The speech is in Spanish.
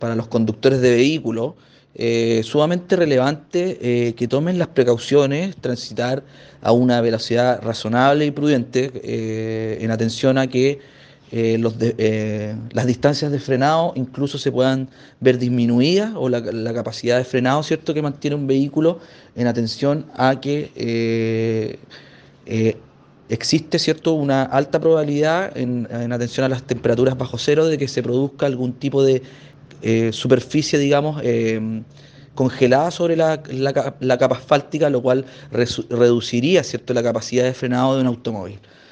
para los conductores de vehículos, sumamente relevante que tomen las precauciones, transitar a una velocidad razonable y prudente en atención a que las distancias de frenado incluso se puedan ver disminuidas o la capacidad de frenado, ¿cierto?, que mantiene un vehículo en atención a que eh, existe, ¿cierto?, una alta probabilidad en atención a las temperaturas bajo cero de que se produzca algún tipo de superficie, digamos, congelada sobre la capa asfáltica, lo cual reduciría, ¿cierto?, la capacidad de frenado de un automóvil.